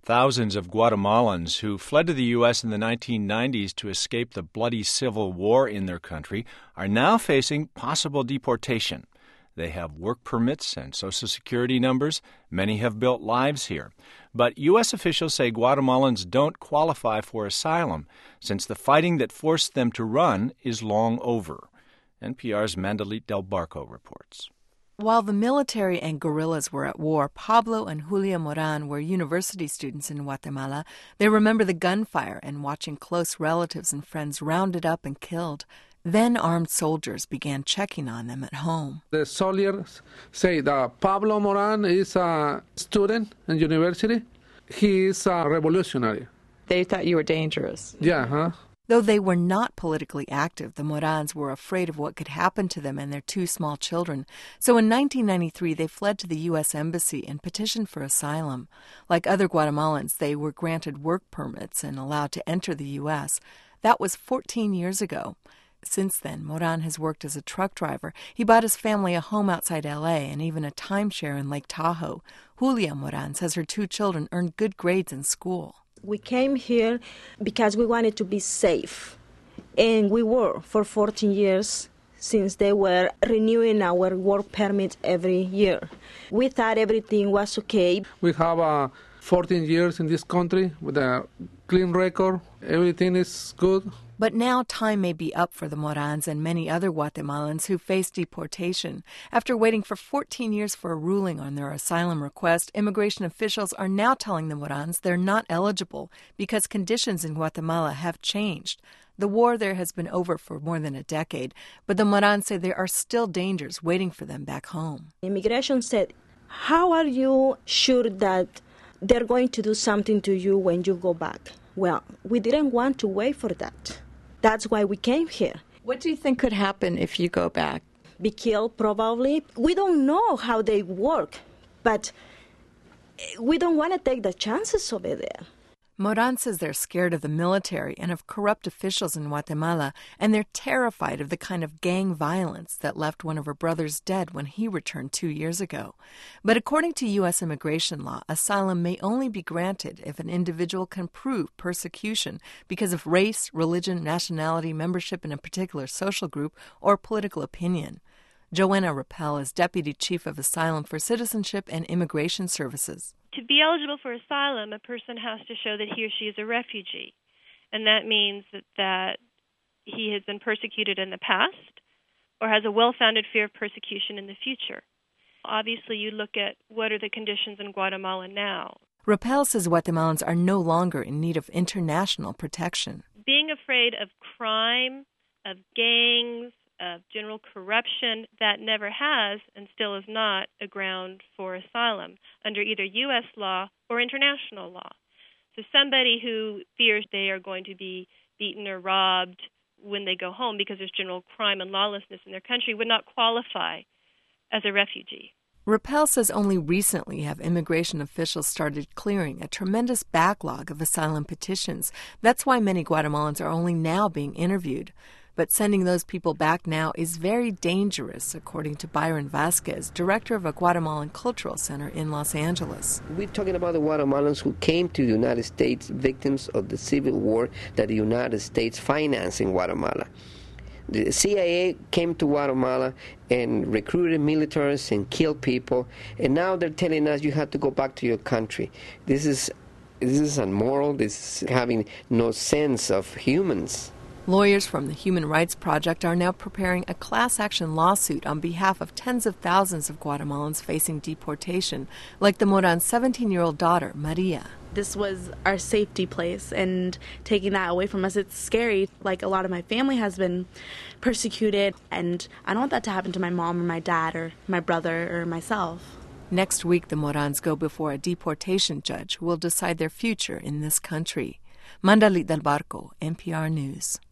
Thousands of Guatemalans who fled to the U.S. in the 1990s to escape the bloody civil war in their country are now facing possible deportation. They have work permits and Social Security numbers. Many have built lives here. But U.S. officials say Guatemalans don't qualify for asylum since the fighting that forced them to run is long over. NPR's Mandalit Del Barco reports. While the military and guerrillas were at war, Pablo and Julia Moran were university students in Guatemala. They remember the gunfire and watching close relatives and friends rounded up and killed. Then armed soldiers began checking on them at home. The soldiers say that Pablo Moran is a student in university. He is a revolutionary. They thought you were dangerous. Yeah, Though they were not politically active, the Morans were afraid of what could happen to them and their two small children. So in 1993, they fled to the U.S. Embassy and petitioned for asylum. Like other Guatemalans, they were granted work permits and allowed to enter the U.S. That was 14 years ago. Since then, Moran has worked as a truck driver. He bought his family a home outside L.A. and even a timeshare in Lake Tahoe. Julia Moran says her two children earned good grades in school. We came here because we wanted to be safe, and we were for 14 years since they were renewing our work permit every year. We thought everything was okay. We have 14 years in this country with a clean record. Everything is good. But now time may be up for the Morans and many other Guatemalans who face deportation. After waiting for 14 years for a ruling on their asylum request, immigration officials are now telling the Morans they're not eligible because conditions in Guatemala have changed. The war there has been over for more than a decade, but the Morans say there are still dangers waiting for them back home. Immigration said, how are you sure that they're going to do something to you when you go back? Well, we didn't want to wait for that. That's why we came here. What do you think could happen if you go back? Be killed, probably. We don't know how they work, but we don't want to take the chances over there. Moran says they're scared of the military and of corrupt officials in Guatemala, and they're terrified of the kind of gang violence that left one of her brothers dead when he returned 2 years ago. But according to U.S. immigration law, asylum may only be granted if an individual can prove persecution because of race, religion, nationality, membership in a particular social group, or political opinion. Joanna Rappel is Deputy Chief of Asylum for Citizenship and Immigration Services. To be eligible for asylum, a person has to show that he or she is a refugee. And that means that he has been persecuted in the past or has a well-founded fear of persecution in the future. Obviously, you look at what are the conditions in Guatemala now. Rappel says Guatemalans are no longer in need of international protection. Being afraid of crime, of gangs, of general corruption, that never has and still is not a ground for asylum under either U.S. law or international law. So somebody who fears they are going to be beaten or robbed when they go home because there's general crime and lawlessness in their country would not qualify as a refugee. Rappel says only recently have immigration officials started clearing a tremendous backlog of asylum petitions. That's why many Guatemalans are only now being interviewed. But sending those people back now is very dangerous, according to Byron Vasquez, director of a Guatemalan Cultural Center in Los Angeles. We're talking about the Guatemalans who came to the United States victims of the civil war that the United States financed in Guatemala. The CIA came to Guatemala and recruited militaries and killed people, and now they're telling us you have to go back to your country. This is immoral. This is having no sense of humans. Lawyers from the Human Rights Project are now preparing a class action lawsuit on behalf of tens of thousands of Guatemalans facing deportation, like the Moran's 17-year-old daughter, Maria. This was our safety place, and taking that away from us, it's scary. Like, a lot of my family has been persecuted, and I don't want that to happen to my mom or my dad or my brother or myself. Next week, the Morans go before a deportation judge who will decide their future in this country. Mandalit Del Barco, NPR News.